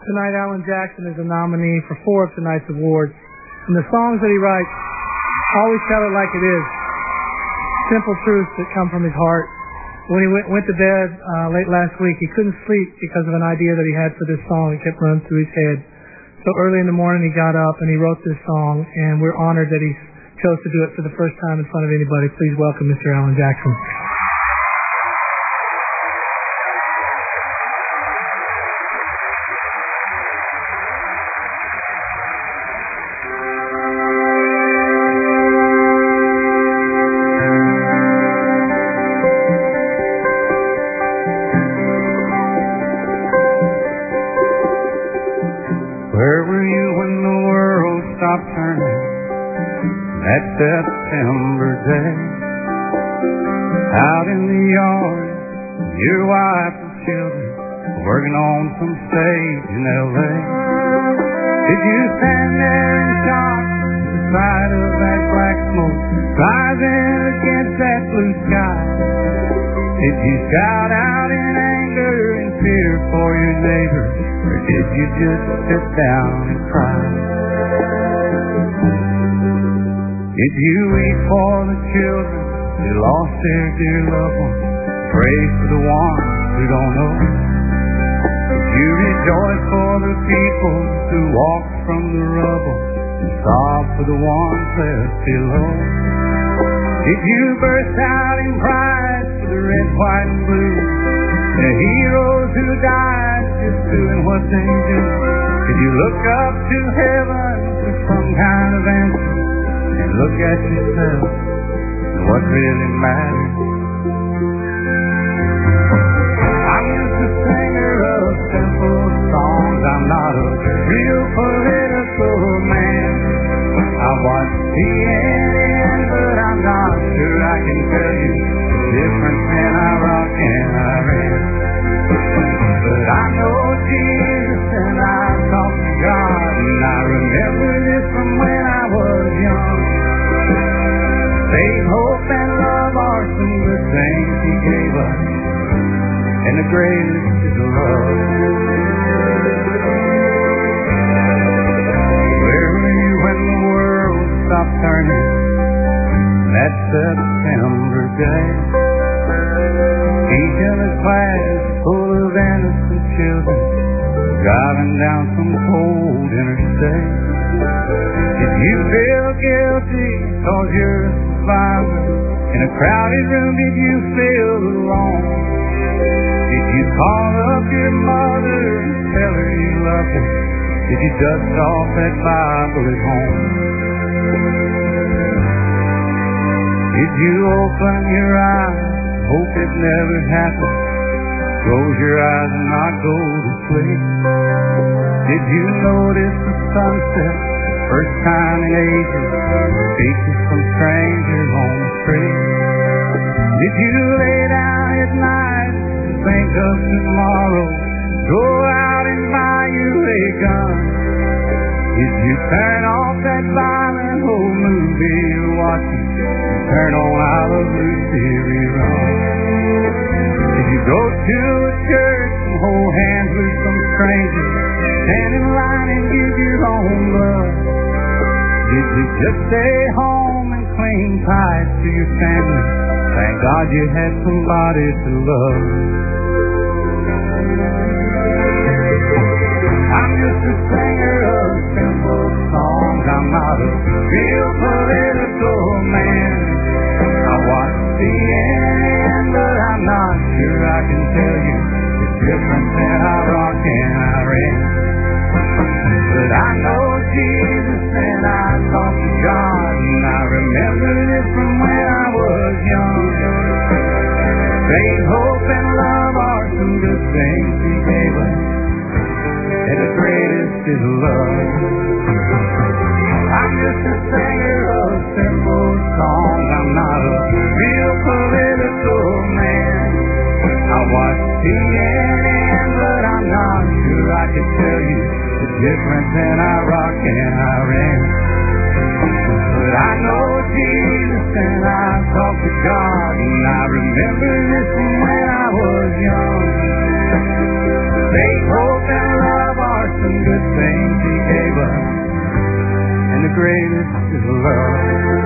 Tonight, Alan Jackson is a nominee for 4 of tonight's awards. And the songs that he writes always tell it like it is. Simple truths that come from his heart. When he went to bed late last week, he couldn't sleep because of an idea that he had for this song. It kept running through his head. So early in the morning, he got up and he wrote this song, and we're honored that he chose to do it for the first time in front of anybody. Please welcome Mr. Alan Jackson. September day, out in the yard, your wife and children working on some stage in L.A. Did you stand there in shock at the sight of that black smoke rising against that blue sky? Did you shout out in anger and fear for your neighbor, or did you just sit down and cry? Did you weep for the children who lost their dear loved ones? Pray for the ones who don't know? Did you rejoice for the people who walked from the rubble and sob for the ones left below? Did you burst out in pride for the red, white, and blue, the heroes who died just doing what they do? Did you look up to heaven for some kind of answer? And look at yourself and what really matters. I'm just a singer of simple songs. I'm not a real political man. I watch CNN, but I'm not sure I can tell you the difference in Iraq and Iran. But I know Jesus and I talk to God, and I remember this from when I was young. Faith, hope, and love are some good things He gave us, and the greatest is love. Where were you when the world stopped turning that September day? Teaching a class full of innocent children, driving down some cold interstate. Did you feel guilty cause you're a survivor? In a crowded room, did you feel alone? Did you call up your mother and tell her you loved her? Did you dust off that Bible at home? Did you open your eyes, hope it never happened? Close your eyes and not go to sleep? Did you notice the sunset, first time in ages, speak to some strangers on the street? Did you lay down at night and think of tomorrow, go out and buy you a gun? Did you turn off that violent old movie you're watching, turn on Out of Lucy rerun? Did you go to a church and hold hands with some strangers, stand in line and give your own blood? Did you just stay home and cling tight to your family? Thank God you had somebody to love. I'm just a singer of simple songs. I'm not a real political man. I watch CNN, but I'm not sure I can tell you the difference in Iraq and Iran. But I know Jesus and I talk to God, and I remember this from when I was young. Faith, hope, and love are some good things He gave us, and the greatest is love. I'm just a singer of simple songs. I'm not a real political man. I watch CNN, but I'm not sure I can tell you the difference in Iraq and Iran. But I know Jesus and I talk to God, and I remember this from when I was young. Faith, hope, and love are greatest is love.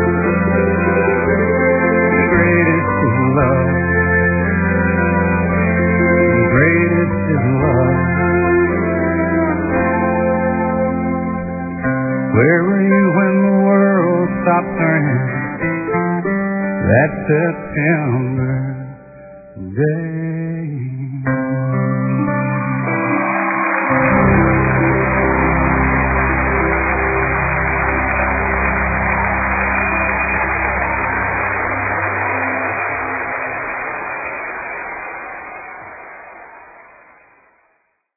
The greatest is love. The greatest is love. Where were you when the world stopped turning that September day?